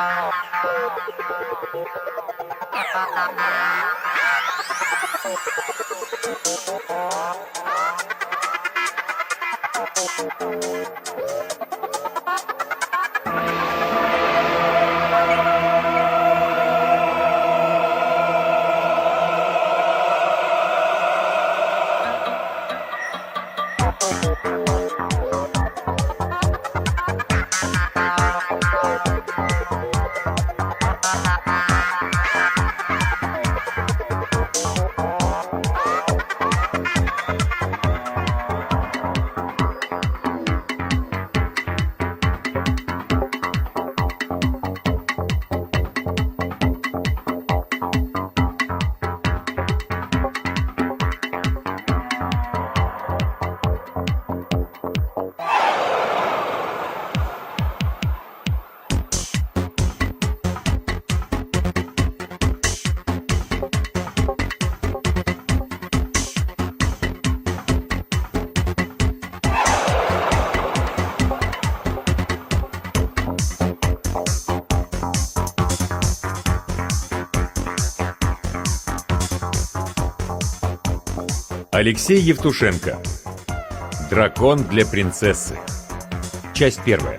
Алексей Евтушенко. Дракон для принцессы. Часть первая.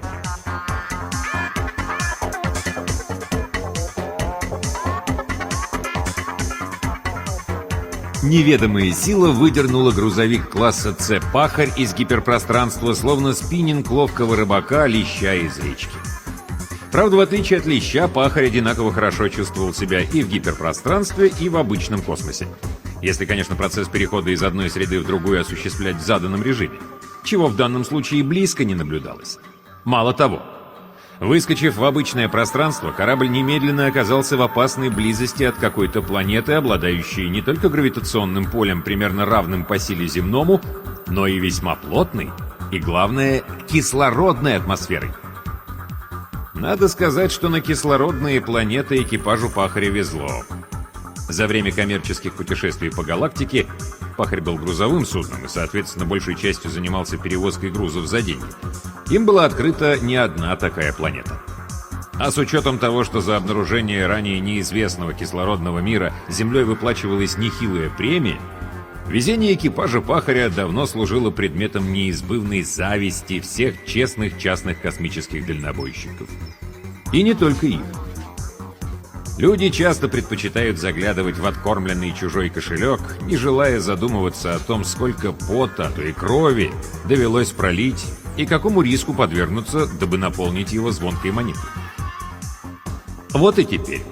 Неведомая сила выдернула грузовик класса С «Пахарь» из гиперпространства, словно спиннинг ловкого рыбака, леща из речки. Правда, в отличие от леща, «Пахарь» одинаково хорошо чувствовал себя и в гиперпространстве, и в обычном космосе. Если, конечно, процесс перехода из одной среды в другую осуществлять в заданном режиме, чего в данном случае близко не наблюдалось. Мало того, выскочив в обычное пространство, корабль немедленно оказался в опасной близости от какой-то планеты, обладающей не только гравитационным полем, примерно равным по силе земному, но и весьма плотной и, главное, кислородной атмосферой. Надо сказать, что на кислородные планеты экипажу «Пахаря» везло. За время коммерческих путешествий по галактике «Пахарь» был грузовым судном и, соответственно, большей частью занимался перевозкой грузов за деньги. Им была открыта не одна такая планета. А с учетом того, что за обнаружение ранее неизвестного кислородного мира Землей выплачивалась нехилая премия, везение экипажа «Пахаря» давно служило предметом неизбывной зависти всех честных частных космических дальнобойщиков. И не только их. Люди часто предпочитают заглядывать в откормленный чужой кошелек, не желая задумываться о том, сколько пота, а то и крови довелось пролить и какому риску подвергнуться, дабы наполнить его звонкой монетой. Вот и теперь.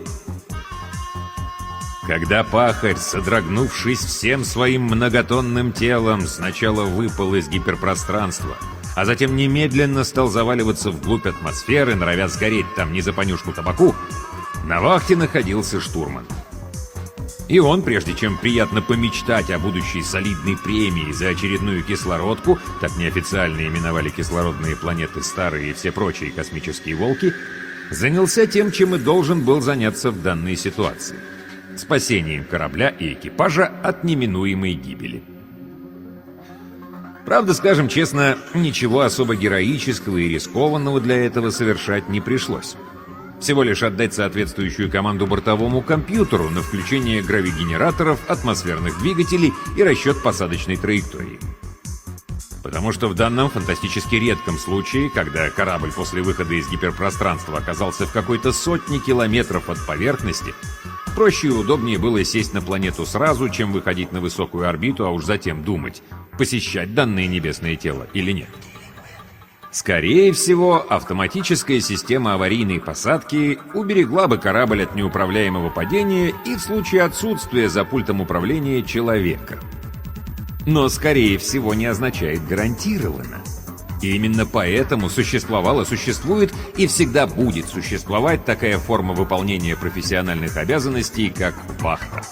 Когда «Пахарь», содрогнувшись всем своим многотонным телом, сначала выпал из гиперпространства, а затем немедленно стал заваливаться вглубь атмосферы, норовя сгореть там не за понюшку табаку, на вахте находился штурман. И он, прежде чем приятно помечтать о будущей солидной премии за очередную кислородку, так неофициально именовали кислородные планеты старые и все прочие космические волки, занялся тем, чем и должен был заняться в данной ситуации — спасением корабля и экипажа от неминуемой гибели. Правда, скажем честно, ничего особо героического и рискованного для этого совершать не пришлось. Всего лишь отдать соответствующую команду бортовому компьютеру на включение гравигенераторов, атмосферных двигателей и расчет посадочной траектории. Потому что в данном фантастически редком случае, когда корабль после выхода из гиперпространства оказался в какой-то сотне километров от поверхности, проще и удобнее было сесть на планету сразу, чем выходить на высокую орбиту, а уж затем думать, посещать данное небесное тело или нет. Скорее всего, автоматическая система аварийной посадки уберегла бы корабль от неуправляемого падения и в случае отсутствия за пультом управления человека. Но «скорее всего» не означает «гарантированно». И именно поэтому существовала, существует и всегда будет существовать такая форма выполнения профессиональных обязанностей, как вахта.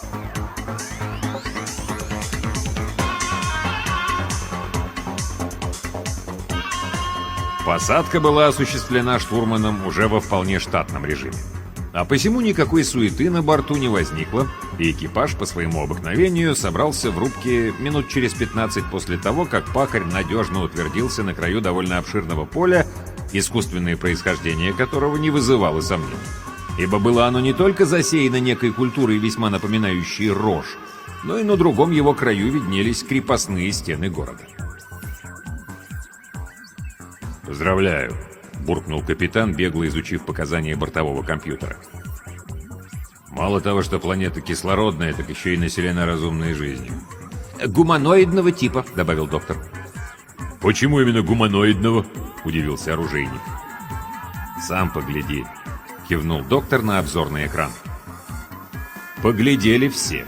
Посадка была осуществлена штурманом уже во вполне штатном режиме. А посему никакой суеты на борту не возникло, и экипаж по своему обыкновению собрался в рубке минут через 15 после того, как «Пахарь» надежно утвердился на краю довольно обширного поля искусственное происхождение которого не вызывало сомнений, ибо было оно не только засеяно некой культурой, весьма напоминающей рожь, но и на другом его краю виднелись крепостные стены города. «Поздравляю», — буркнул капитан, бегло изучив показания бортового компьютера. «Мало того, что планета кислородная, так еще и населена разумной жизнью». «Гуманоидного типа», — добавил доктор. «Почему именно гуманоидного?» — удивился оружейник. «Сам погляди», — кивнул доктор на обзорный экран. Поглядели все.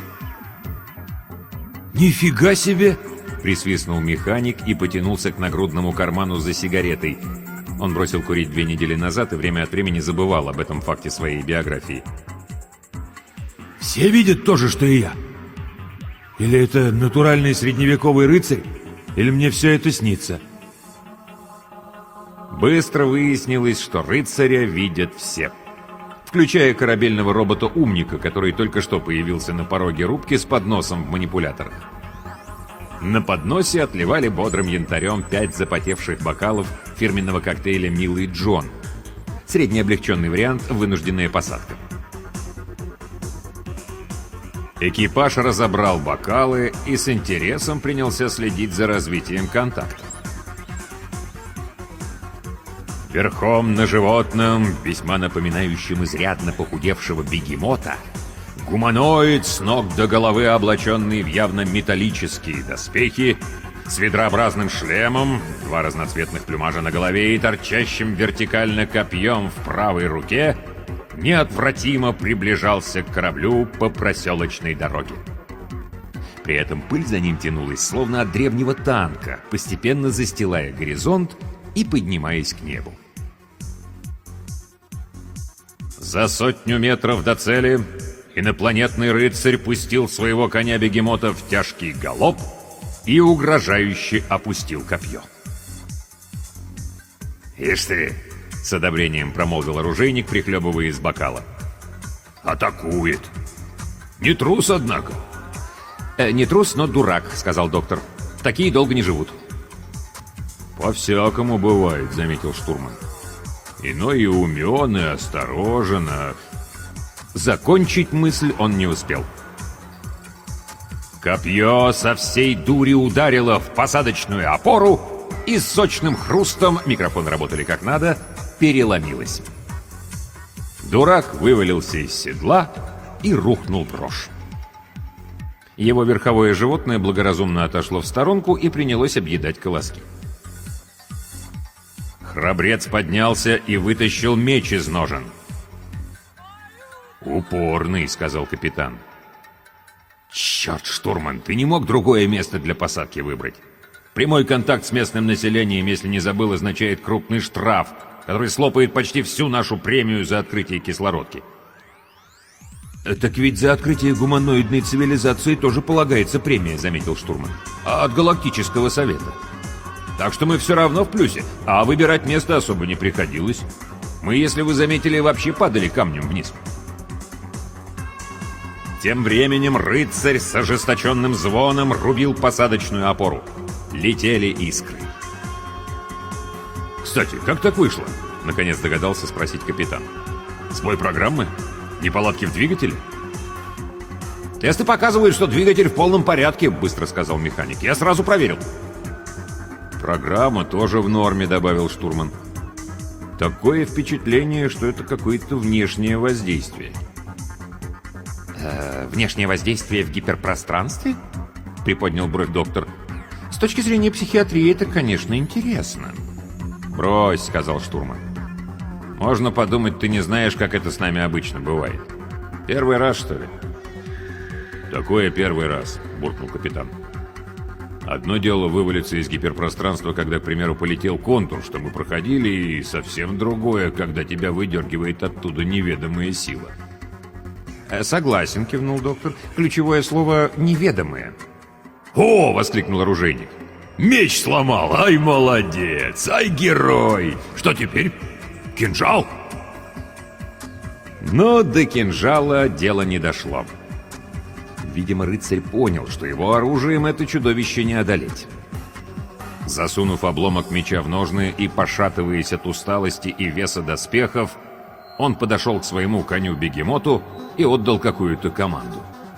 «Нифига себе!» — присвистнул механик и потянулся к нагрудному карману за сигаретой. Он бросил курить 2 недели назад и время от времени забывал об этом факте своей биографии. «Все видят то же, что и я? Или это натуральный средневековый рыцарь? Или мне все это снится?» Быстро выяснилось, что рыцаря видят все, включая корабельного робота-умника, который только что появился на пороге рубки с подносом в манипуляторах. На подносе отливали бодрым янтарем 5 запотевших бокалов фирменного коктейля «Милый Джон». Средний облегченный вариант — вынужденная посадка. Экипаж разобрал бокалы и с интересом принялся следить за развитием контакта. Верхом на животном, весьма напоминающем изрядно похудевшего бегемота, гуманоид с ног до головы, облаченный в явно металлические доспехи, с ведрообразным шлемом, 2 разноцветных плюмажа на голове и торчащим вертикально копьем в правой руке, неотвратимо приближался к кораблю по проселочной дороге. При этом пыль за ним тянулась, словно от древнего танка, постепенно застилая горизонт и поднимаясь к небу. За 100 метров до цели инопланетный рыцарь пустил своего коня-бегемота в тяжкий галоп и угрожающе опустил копье. «Ишь ты!» — с одобрением промолвил оружейник, прихлебывая из бокала. «Атакует! Не трус, однако!» «Не трус, но дурак», — сказал доктор. «Такие долго не живут». «По-всякому бывает», — заметил штурман. «Иной и умен, и осторожен, а...» Закончить мысль он не успел. Копье со всей дури ударило в посадочную опору и с сочным хрустом, микрофоны работали как надо, переломилось. Дурак вывалился из седла и рухнул в рожь. Его верховое животное благоразумно отошло в сторонку и принялось объедать колоски. Храбрец поднялся и вытащил меч из ножен. «Упорный», — сказал капитан. «Черт, штурман, ты не мог другое место для посадки выбрать? Прямой контакт с местным населением, если не забыл, означает крупный штраф, который слопает почти всю нашу премию за открытие кислородки». «Так ведь за открытие гуманоидной цивилизации тоже полагается премия», — заметил штурман. «От Галактического совета. Так что мы все равно в плюсе, а выбирать место особо не приходилось. Мы, если вы заметили, вообще падали камнем вниз». Тем временем рыцарь с ожесточенным звоном рубил посадочную опору. Летели искры. «Кстати, как так вышло?» — наконец догадался спросить капитан. «Сбой программы? Неполадки в двигателе?» «Тесты показывают, что двигатель в полном порядке», — быстро сказал механик. «Я сразу проверил». «Программа тоже в норме», — добавил штурман. «Такое впечатление, что это какое-то внешнее воздействие». «Внешнее воздействие в гиперпространстве?» — приподнял бровь доктор. «С точки зрения психиатрии это, конечно, интересно». «Брось», — сказал штурман. «Можно подумать, ты не знаешь, как это с нами обычно бывает. Первый раз, что ли?» «Такое первый раз», — буркнул капитан. «Одно дело вывалиться из гиперпространства, когда, к примеру, полетел контур, что мы проходили, и совсем другое, когда тебя выдергивает оттуда неведомая сила». «Согласен», — кивнул доктор. «Ключевое слово «неведомое». «О!» — воскликнул оружейник. «Меч сломал! Ай, молодец! Ай, герой! Что теперь? Кинжал?» Но до кинжала дело не дошло. Видимо, рыцарь понял, что его оружием это чудовище не одолеть. Засунув обломок меча в ножны и пошатываясь от усталости и веса доспехов, он подошел к своему коню-бегемоту и отдал какую-то команду.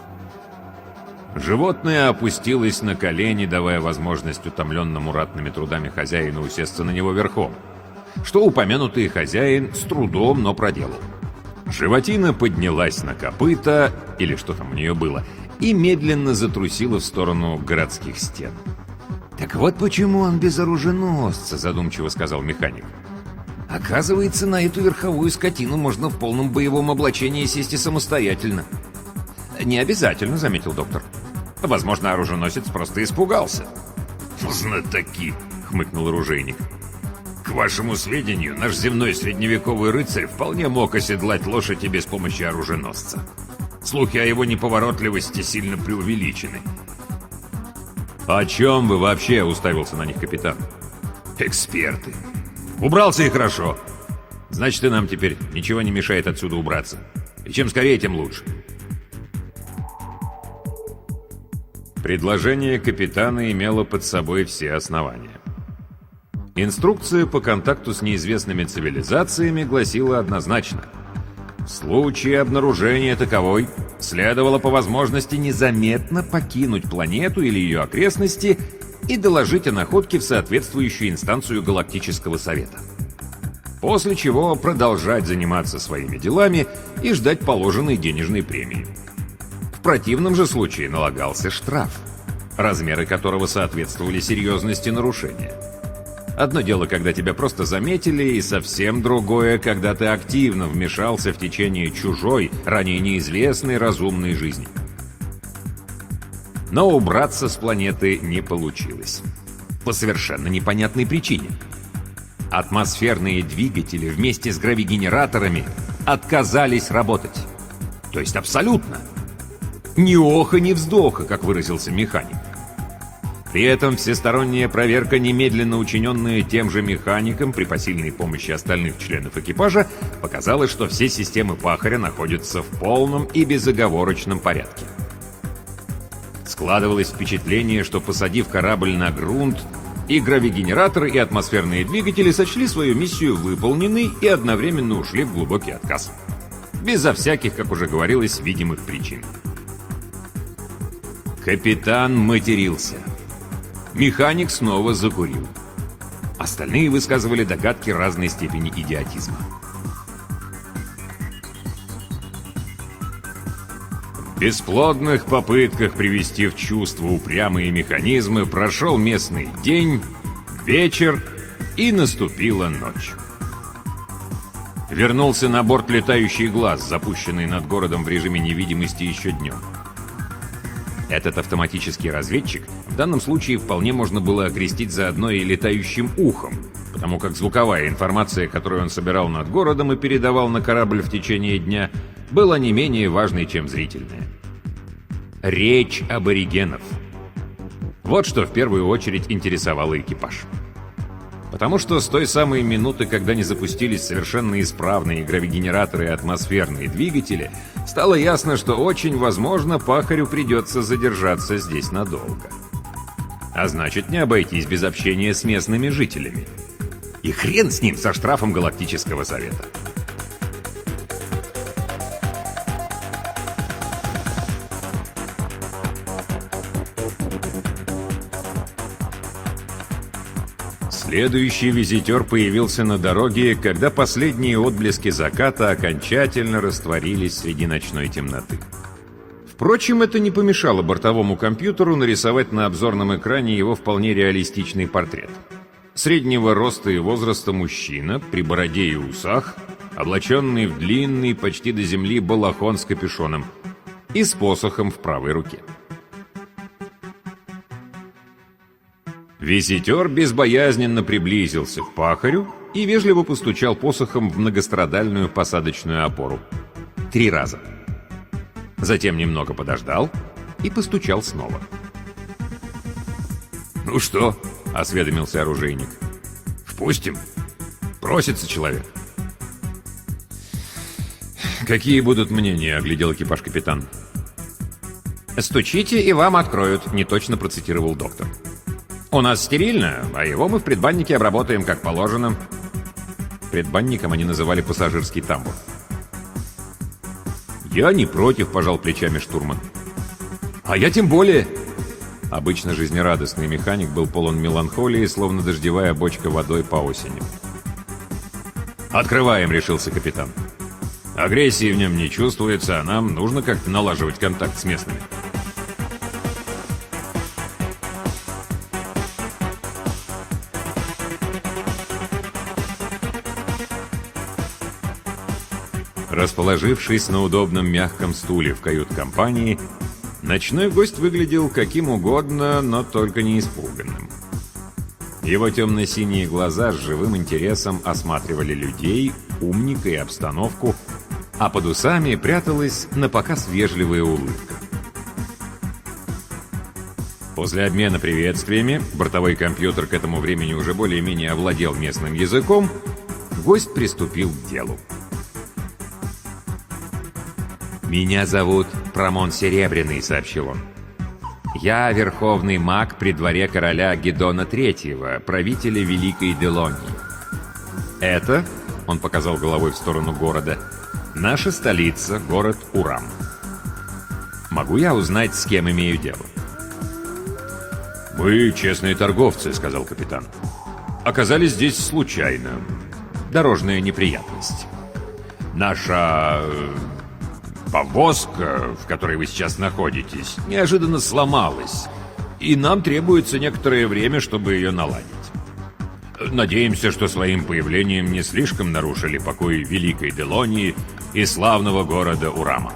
Животное опустилось на колени, давая возможность утомленному ратными трудами хозяину усесться на него верхом, что упомянутый хозяин с трудом, но проделал. Животина поднялась на копыта, или что там у нее было, и медленно затрусила в сторону городских стен. «Так вот почему он без оруженосца», — задумчиво сказал механик. «Оказывается, на эту верховую скотину можно в полном боевом облачении сесть и самостоятельно». «Не обязательно», — заметил доктор. «Возможно, оруженосец просто испугался». «Знатоки», — хмыкнул оружейник. «К вашему сведению, наш земной средневековый рыцарь вполне мог оседлать лошадь и без помощи оруженосца. Слухи о его неповоротливости сильно преувеличены». «О чем вы вообще?» — уставился на них капитан. «Эксперты». «Убрался и хорошо. Значит, и нам теперь ничего не мешает отсюда убраться. И чем скорее, тем лучше». Предложение капитана имело под собой все основания. Инструкция по контакту с неизвестными цивилизациями гласила однозначно: в случае обнаружения таковой следовало по возможности незаметно покинуть планету или ее окрестности и доложить о находке в соответствующую инстанцию Галактического Совета. После чего продолжать заниматься своими делами и ждать положенной денежной премии. В противном же случае налагался штраф, размеры которого соответствовали серьезности нарушения. Одно дело, когда тебя просто заметили, и совсем другое, когда ты активно вмешался в течение чужой, ранее неизвестной разумной жизни. Но убраться с планеты не получилось. По совершенно непонятной причине. Атмосферные двигатели вместе с гравигенераторами отказались работать. То есть абсолютно. Ни оха, ни вздоха, как выразился механик. При этом всесторонняя проверка, немедленно учиненная тем же механиком при посильной помощи остальных членов экипажа, показала, что все системы Пахаря находятся в полном и безоговорочном порядке. Складывалось впечатление, что, посадив корабль на грунт, и гравигенераторы, и атмосферные двигатели сочли свою миссию выполненной и одновременно ушли в глубокий отказ. Безо всяких, как уже говорилось, видимых причин. Капитан матерился. Механик снова закурил. Остальные высказывали догадки разной степени идиотизма. В бесплодных попытках привести в чувство упрямые механизмы прошел местный день, вечер, и наступила ночь. Вернулся на борт летающий глаз, запущенный над городом в режиме невидимости еще днем. Этот автоматический разведчик в данном случае вполне можно было окрестить заодно и летающим ухом, потому как звуковая информация, которую он собирал над городом и передавал на корабль в течение дня, была не менее важной, чем зрительная. Речь аборигенов. Вот что в первую очередь интересовало экипаж. Потому что с той самой минуты, когда не запустились совершенно исправные гравигенераторы и атмосферные двигатели, стало ясно, что очень возможно Пахарю придется задержаться здесь надолго. А значит, не обойтись без общения с местными жителями. И хрен с ним, со штрафом Галактического Совета. Следующий визитер появился на дороге, когда последние отблески заката окончательно растворились среди ночной темноты. Впрочем, это не помешало бортовому компьютеру нарисовать на обзорном экране его вполне реалистичный портрет. Среднего роста и возраста мужчина, при бороде и усах, облаченный в длинный, почти до земли балахон с капюшоном и с посохом в правой руке. Визитер безбоязненно приблизился к Пахарю и вежливо постучал посохом в многострадальную посадочную опору. 3 раза. Затем немного подождал и постучал снова. «Ну что?» — осведомился оружейник. «Впустим? Просится человек». «Какие будут мнения?» — оглядел экипаж капитан. «Стучите, и вам откроют», — неточно процитировал доктор. У нас стерильно, а его мы в предбаннике обработаем как положено. Предбанником они называли пассажирский тамбур. «Я не против», — пожал плечами штурман. «А я тем более». Обычно жизнерадостный механик был полон меланхолии, словно дождевая бочка водой по осени. «Открываем», — решился капитан. «Агрессии в нем не чувствуется, а нам нужно как-то налаживать контакт с местными». Расположившись на удобном мягком стуле в кают-компании, ночной гость выглядел каким угодно, но только не испуганным. Его темно-синие глаза с живым интересом осматривали людей, умника и обстановку, а под усами пряталась напоказ вежливая улыбка. После обмена приветствиями, бортовой компьютер к этому времени уже более-менее овладел местным языком, гость приступил к делу. «Меня зовут Прамон Серебряный», — сообщил он. «Я верховный маг при дворе короля Гедона III, правителя Великой Делонии. Это, — он показал головой в сторону города, — наша столица, город Урам. Могу я узнать, с кем имею дело?» «Мы честные торговцы», — сказал капитан. «Оказались здесь случайно. Дорожная неприятность. Наша повозка, в которой вы сейчас находитесь, неожиданно сломалась, и нам требуется некоторое время, чтобы ее наладить. Надеемся, что своим появлением не слишком нарушили покой Великой Делонии и славного города Урама».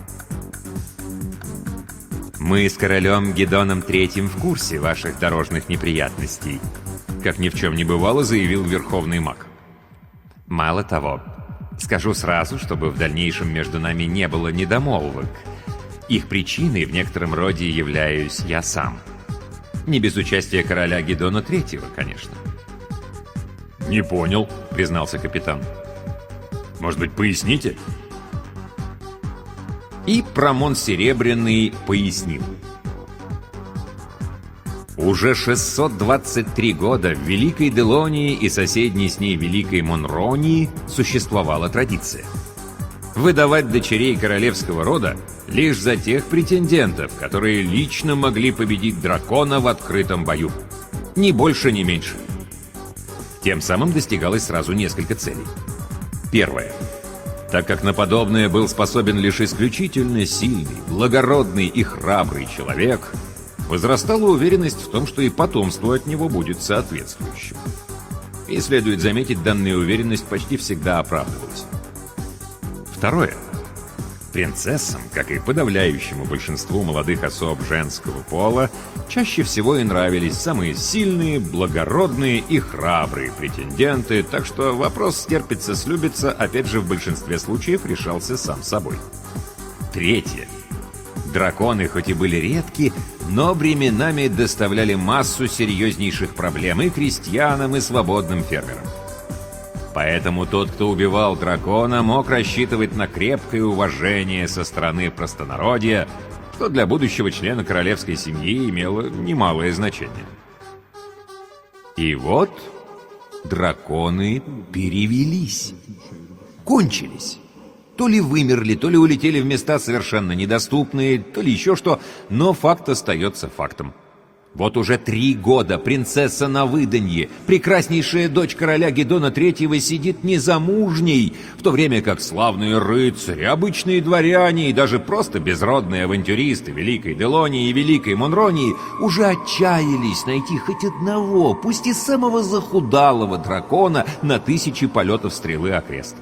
«Мы с королем Гедоном III в курсе ваших дорожных неприятностей», — как ни в чем не бывало, заявил верховный маг. «Мало того, скажу сразу, чтобы в дальнейшем между нами не было недомолвок. Их причиной в некотором роде являюсь я сам. Не без участия короля Гедона III, конечно». «Не понял», — признался капитан. «Может быть, поясните?» И Прамон Серебряный пояснил. Уже 623 года в Великой Делонии и соседней с ней Великой Монронии существовала традиция выдавать дочерей королевского рода лишь за тех претендентов, которые лично могли победить дракона в открытом бою. Ни больше, ни меньше. Тем самым достигалось сразу несколько целей. Первое. Так как на подобное был способен лишь исключительно сильный, благородный и храбрый человек, возрастала уверенность в том, что и потомство от него будет соответствующим. И следует заметить, данная уверенность почти всегда оправдывалась. Второе. Принцессам, как и подавляющему большинству молодых особ женского пола, чаще всего и нравились самые сильные, благородные и храбрые претенденты, так что вопрос стерпится-слюбится, опять же, в большинстве случаев решался сам собой. Третье. Драконы хоть и были редки, но временами доставляли массу серьезнейших проблем и крестьянам, и свободным фермерам. Поэтому тот, кто убивал дракона, мог рассчитывать на крепкое уважение со стороны простонародья, что для будущего члена королевской семьи имело немалое значение. И вот драконы перевелись. Кончились. То ли вымерли, то ли улетели в места совершенно недоступные, то ли еще что, но факт остается фактом. Вот уже 3 года принцесса на выданье, прекраснейшая дочь короля Гедона III, сидит незамужней, в то время как славные рыцари, обычные дворяне и даже просто безродные авантюристы Великой Делонии и Великой Монронии уже отчаялись найти хоть одного, пусть и самого захудалого дракона на 1000 полетов стрелы окрест.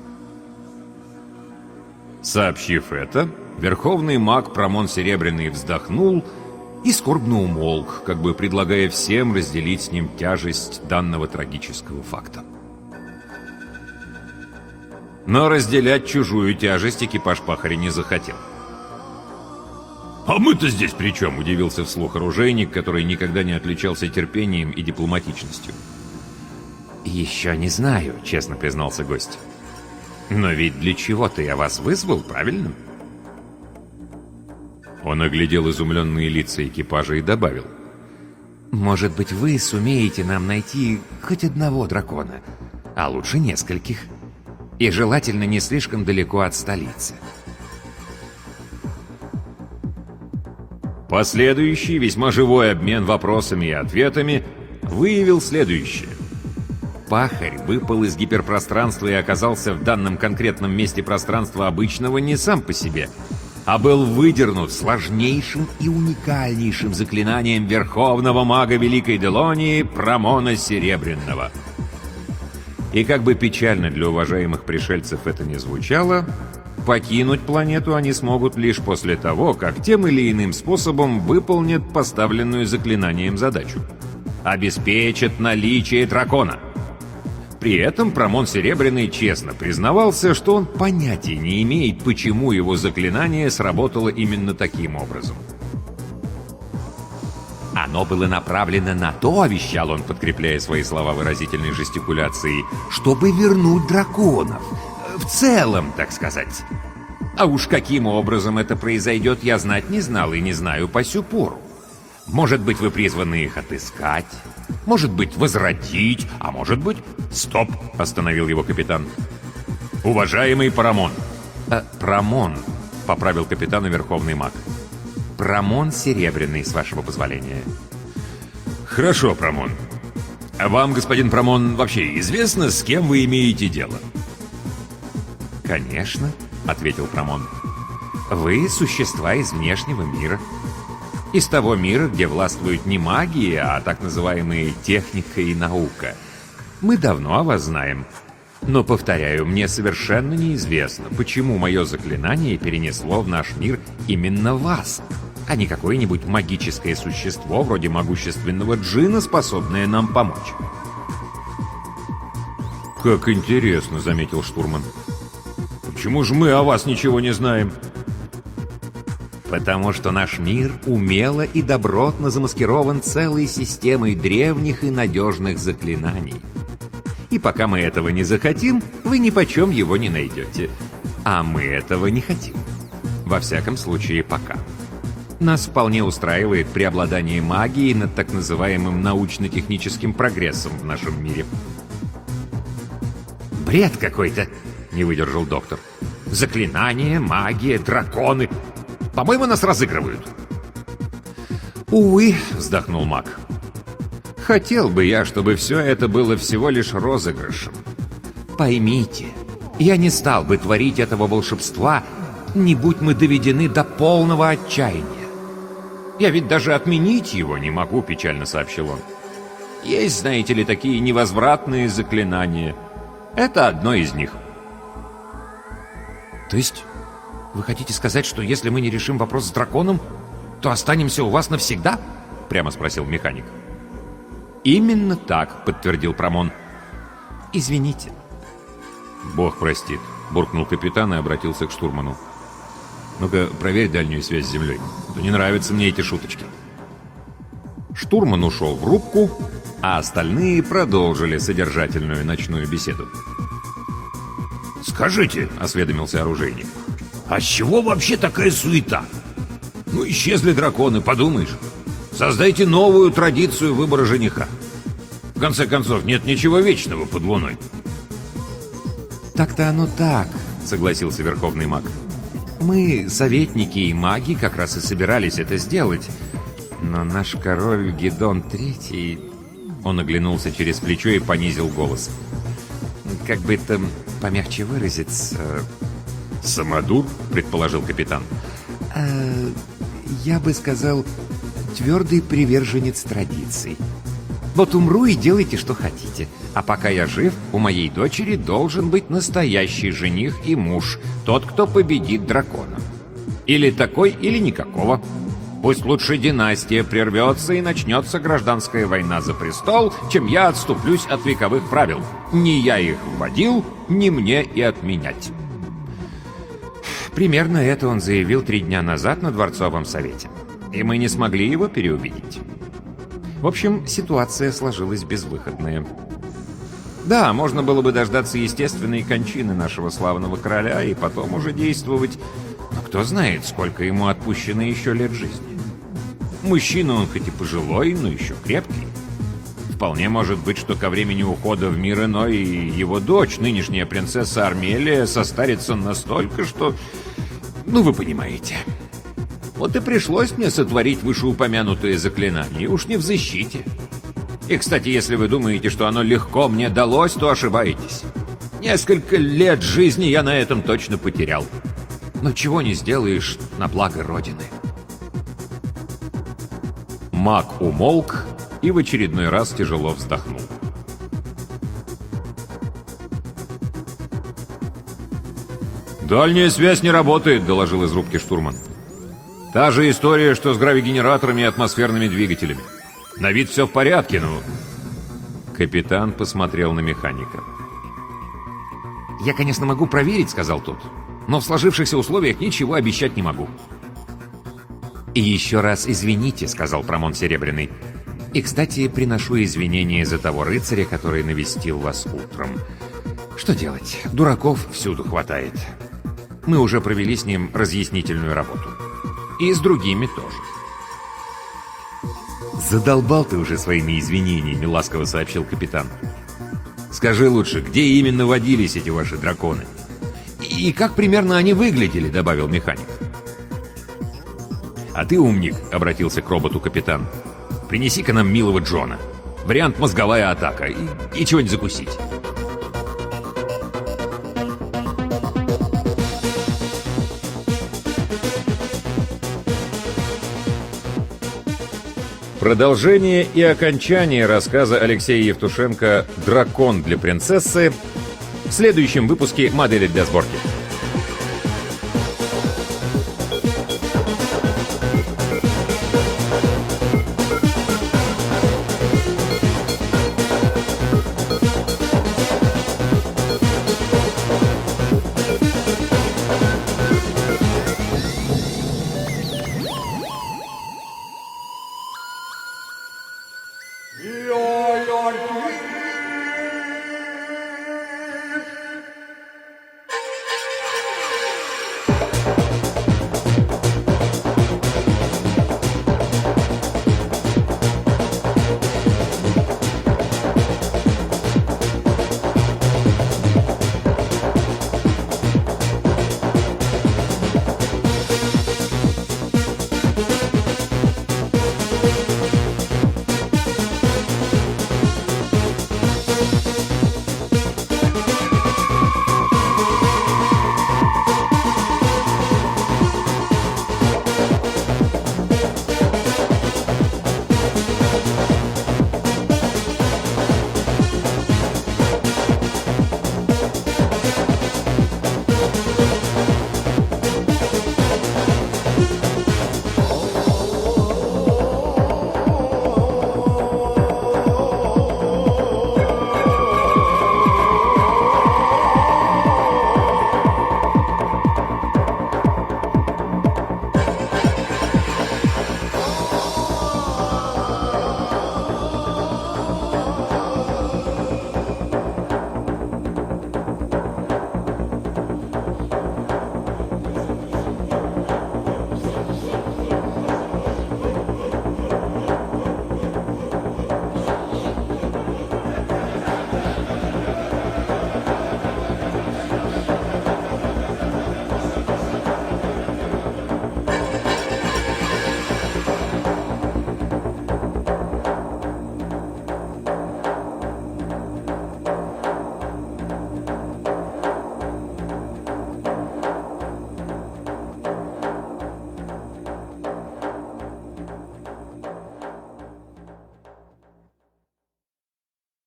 Сообщив это, верховный маг Прамон Серебряный вздохнул и скорбно умолк, как бы предлагая всем разделить с ним тяжесть данного трагического факта. Но разделять чужую тяжесть экипаж пахаря не захотел. «А мы-то здесь при чем?» — удивился вслух оружейник, который никогда не отличался терпением и дипломатичностью. «Еще не знаю», — честно признался гость. «Но ведь для чего-то я вас вызвал, правильно?» Он оглядел изумленные лица экипажа и добавил. Может быть, вы сумеете нам найти хоть одного дракона, а лучше нескольких. И желательно не слишком далеко от столицы. Последующий, весьма живой обмен вопросами и ответами выявил следующее. Пахарь выпал из гиперпространства и оказался в данном конкретном месте пространства обычного не сам по себе, а был выдернут сложнейшим и уникальнейшим заклинанием верховного мага Великой Делонии Промона Серебряного. И как бы печально для уважаемых пришельцев это ни звучало, покинуть планету они смогут лишь после того, как тем или иным способом выполнят поставленную заклинанием задачу. Обеспечат наличие дракона. При этом Промон Серебряный честно признавался, что он понятия не имеет, почему его заклинание сработало именно таким образом. «Оно было направлено на то, — вещал он, подкрепляя свои слова выразительной жестикуляцией, — чтобы вернуть драконов. В целом, так сказать. А уж каким образом это произойдет, я знать не знал и не знаю по сю пору. Может быть, вы призваны их отыскать, может быть, возродить, а может быть...» «Стоп!» — остановил его капитан. «Уважаемый Парамон!» «Промон», — поправил капитана Верховный маг. «Промон Серебряный, с вашего позволения». «Хорошо, Промон. А вам, господин Промон, вообще известно, с кем вы имеете дело?» «Конечно», — ответил Промон. «Вы — существа из внешнего мира. Из того мира, где властвуют не магия, а так называемые техника и наука. Мы давно о вас знаем. Но, повторяю, мне совершенно неизвестно, почему мое заклинание перенесло в наш мир именно вас, а не какое-нибудь магическое существо вроде могущественного джина, способное нам помочь». «Как интересно», — заметил штурман. «Почему же мы о вас ничего не знаем?» «Потому что наш мир умело и добротно замаскирован целой системой древних и надежных заклинаний. И пока мы этого не захотим, вы нипочем его не найдете. А мы этого не хотим. Во всяком случае, пока. Нас вполне устраивает преобладание магии над так называемым научно-техническим прогрессом в нашем мире». «Бред какой-то!» — не выдержал доктор. «Заклинания, магия, драконы. По-моему, нас разыгрывают». «Увы», — вздохнул маг. «Хотел бы я, чтобы все это было всего лишь розыгрышем. Поймите, я не стал бы творить этого волшебства, не будь мы доведены до полного отчаяния. Я ведь даже отменить его не могу», — печально сообщил он. «Есть, знаете ли, такие невозвратные заклинания. Это одно из них». «То есть вы хотите сказать, что если мы не решим вопрос с драконом, то останемся у вас навсегда?» — прямо спросил механик. «Именно так», — подтвердил Промон. «Извините». «Бог простит», — буркнул капитан и обратился к штурману. «Ну-ка, проверь дальнюю связь с землей. А то не нравятся мне эти шуточки». Штурман ушел в рубку, а остальные продолжили содержательную ночную беседу. «Скажите», — осведомился оружейник, — «а с чего вообще такая суета? Ну, исчезли драконы, подумаешь. Создайте новую традицию выбора жениха. В конце концов, нет ничего вечного под луной». «Так-то оно так», — согласился Верховный маг. «Мы, советники и маги, как раз и собирались это сделать. Но наш король Гедон III...» Он оглянулся через плечо и понизил голос. «Как бы это помягче выразиться...» «Самодур?» — предположил капитан. «Я бы сказал, твердый приверженец традиций. Вот умру и делайте, что хотите. А пока я жив, у моей дочери должен быть настоящий жених и муж, тот, кто победит дракона. Или такой, или никакого. Пусть лучше династия прервется и начнется гражданская война за престол, чем я отступлюсь от вековых правил. Не я их вводил, не мне и отменять». Примерно это он заявил 3 дня назад на Дворцовом совете. И мы не смогли его переубедить. В общем, ситуация сложилась безвыходная. Да, можно было бы дождаться естественной кончины нашего славного короля и потом уже действовать. Но кто знает, сколько ему отпущено еще лет жизни. Мужчина он хоть и пожилой, но еще крепкий. Вполне может быть, что ко времени ухода в мир иной его дочь, нынешняя принцесса Армелия, состарится настолько, что... Ну, вы понимаете. Вот и пришлось мне сотворить вышеупомянутое заклинание, уж не в защите. И, кстати, если вы думаете, что оно легко мне далось, то ошибаетесь. Несколько лет жизни я на этом точно потерял. Но чего не сделаешь на благо Родины. Маг умолк и в очередной раз тяжело вздохнул. «Дальняя связь не работает», — доложил из рубки штурман. «Та же история, что с гравигенераторами и атмосферными двигателями. На вид все в порядке, но...» Капитан посмотрел на механика. «Я, конечно, могу проверить», — сказал тот, «но в сложившихся условиях ничего обещать не могу». «И еще раз извините», — сказал Промон Серебряный. «И, кстати, приношу извинения за того рыцаря, который навестил вас утром. Что делать? Дураков всюду хватает. Мы уже провели с ним разъяснительную работу. И с другими тоже». «Задолбал ты уже своими извинениями», — ласково сообщил капитан. «Скажи лучше, где именно водились эти ваши драконы? И как примерно они выглядели», — добавил механик. «А ты, умник», — обратился к роботу капитан. «Принеси-ка нам милого Джона. Вариант мозговая атака. И чего-нибудь закусить». Продолжение и окончание рассказа Алексея Евтушенко «Дракон для принцессы» в следующем выпуске «Модели для сборки».